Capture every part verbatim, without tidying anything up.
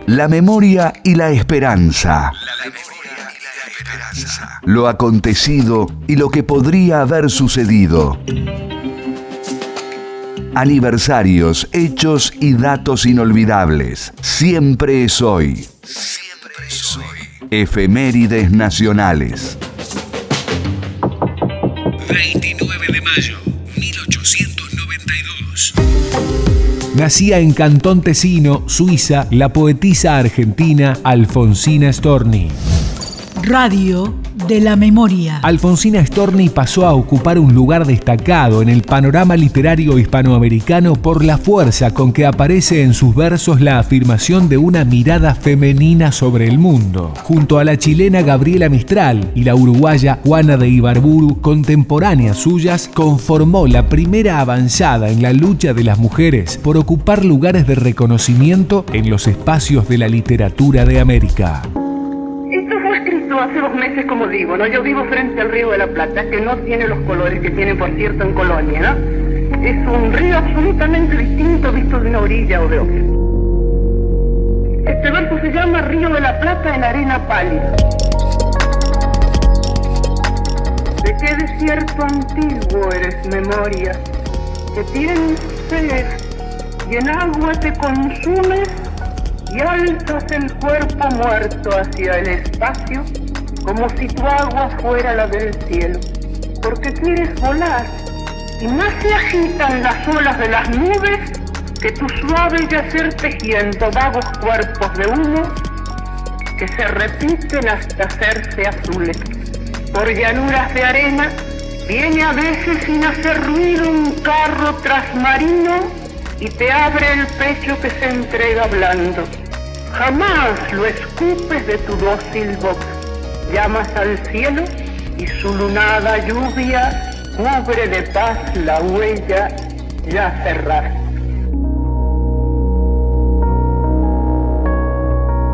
La memoria y la esperanza. Lo acontecido y lo que podría haber sucedido. Aniversarios, hechos y datos inolvidables. Siempre es hoy. Siempre es hoy. Efemérides nacionales. veintinueve de mayo, mil ochocientos noventa y dos. Nacía en Cantón Tesino, Suiza, la poetisa argentina Alfonsina Storni. Radio de la Memoria. Alfonsina Storni pasó a ocupar un lugar destacado en el panorama literario hispanoamericano por la fuerza con que aparece en sus versos la afirmación de una mirada femenina sobre el mundo. Junto a la chilena Gabriela Mistral y la uruguaya Juana de Ibarburu, contemporáneas suyas, conformó la primera avanzada en la lucha de las mujeres por ocupar lugares de reconocimiento en los espacios de la literatura de América. Hace dos meses, como digo, ¿no? Yo vivo frente al río de la Plata, que no tiene los colores que tiene, por cierto, en Colonia, ¿no? Es un río absolutamente distinto visto de una orilla o de otra. Este verso se llama Río de la Plata en arena pálida. ¿De qué desierto antiguo eres memoria? Que tienes sed y en agua te consumes y alzas el cuerpo muerto hacia el espacio como si tu agua fuera la del cielo, porque quieres volar y más se agitan las olas de las nubes que tu suave yacer tejiendo vagos cuerpos de humo que se repiten hasta hacerse azules. Por llanuras de arena viene a veces sin hacer ruido un carro trasmarino y te abre el pecho que se entrega blando. Jamás lo escupes de tu dócil boca. Llamas al cielo y su lunada lluvia cubre de paz la huella ya cerrada.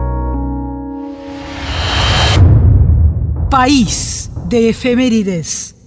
País de efemérides.